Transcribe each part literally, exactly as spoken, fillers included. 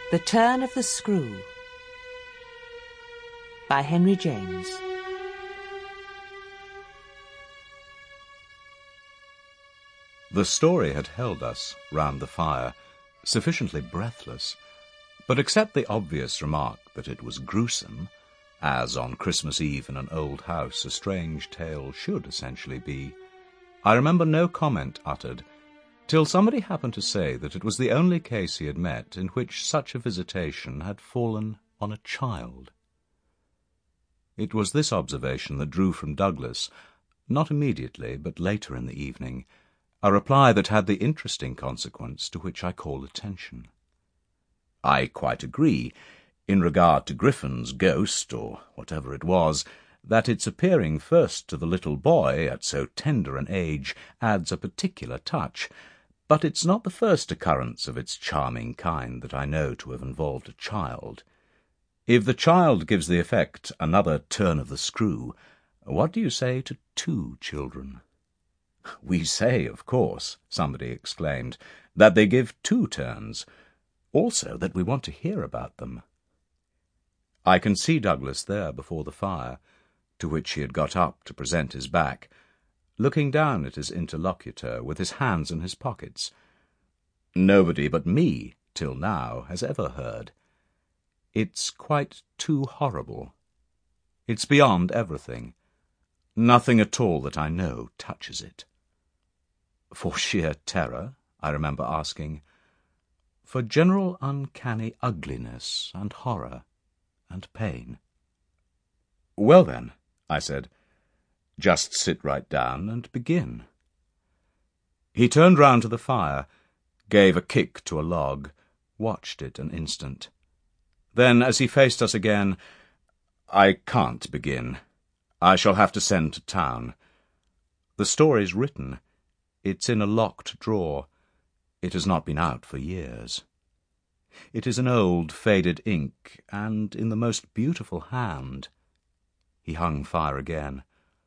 The Turn of the Screw by Henry James. The story had held us round the fire, sufficiently breathless, but except the obvious remark that it was gruesome, as on Christmas Eve in an old house a strange tale should essentially be, I remember no comment uttered, till somebody happened to say that it was the only case he had met in which such a visitation had fallen on a child. It was this observation that drew from Douglas, not immediately, but later in the evening, a reply that had the interesting consequence to which I call attention. I quite agree, in regard to Griffin's ghost, or whatever it was, that its appearing first to the little boy at so tender an age adds a particular touch, but it's not the first occurrence of its charming kind that I know to have involved a child. If the child gives the effect another turn of the screw, what do you say to two children? We say, of course, somebody exclaimed, that they give two turns, also that we want to hear about them. I can see Douglas there before the fire, to which he had got up to present his back, looking down at his interlocutor with his hands in his pockets. Nobody but me, till now, has ever heard. It's quite too horrible. It's beyond everything. Nothing at all that I know touches it. For sheer terror, I remember asking. For general uncanny ugliness and horror and pain. Well then, I said, just sit right down and begin. He turned round to the fire, gave a kick to a log, watched it an instant. Then, as he faced us again, I can't begin. I shall have to send to town. The story's written. It's in a locked drawer. It has not been out for years. It is an old, faded ink, and in the most beautiful hand. He hung fire again.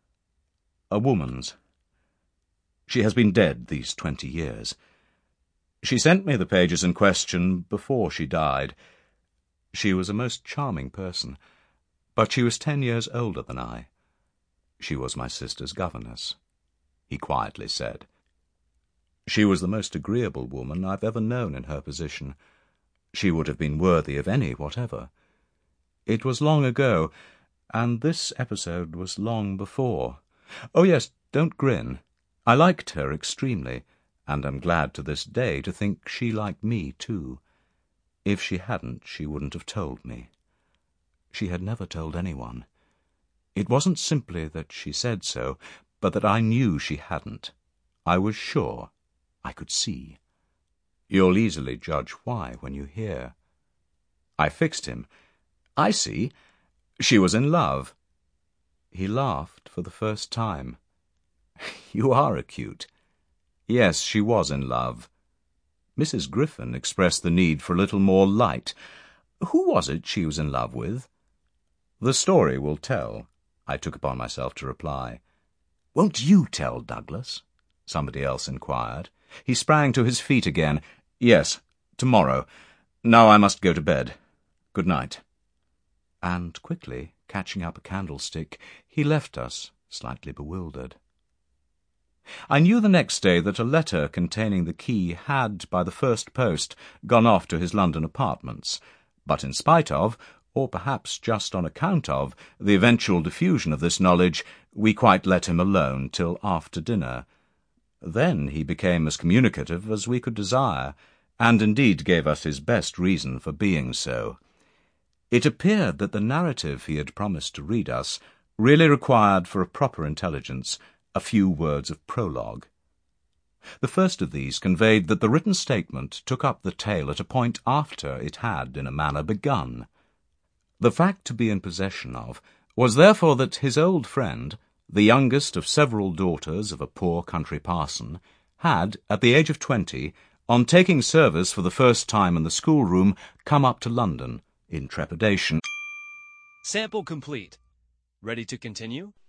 A woman's. She has been dead these twenty years. She sent me the pages in question before she died. She was a most charming person, but she was ten years older than I. She was my sister's governess, he quietly said. She was the most agreeable woman I've ever known in her position. She would have been worthy of any whatever. It was long ago, and this episode was long before. Oh, yes, don't grin. I liked her extremely, and am glad to this day to think she liked me too. If she hadn't, she wouldn't have told me. She had never told anyone. It wasn't simply that she said so, but that I knew she hadn't. I was sure. I could see. You'll easily judge why when you hear. I fixed him. I see. She was in love. He laughed for the first time. You are acute. Yes, she was in love. Missus Griffin expressed the need for a little more light. Who was it she was in love with? The story will tell, I took upon myself to reply. Won't you tell, Douglas? Somebody else inquired. He sprang to his feet again. Yes, tomorrow. Now I must go to bed. Good night. And quickly, catching up a candlestick, he left us, slightly bewildered. I knew the next day that a letter containing the key had, by the first post, gone off to his London apartments, but in spite of, or perhaps just on account of, the eventual diffusion of this knowledge, we quite let him alone till after dinner. Then he became as communicative as we could desire, and indeed gave us his best reason for being so. It appeared that the narrative he had promised to read us really required for a proper intelligence a few words of prologue. The first of these conveyed that the written statement took up the tale at a point after it had, in a manner, begun. The fact to be in possession of was therefore that his old friend, the youngest of several daughters of a poor country parson, had, at the age of twenty, on taking service for the first time in the schoolroom, come up to London, in trepidation. Sample complete. Ready to continue?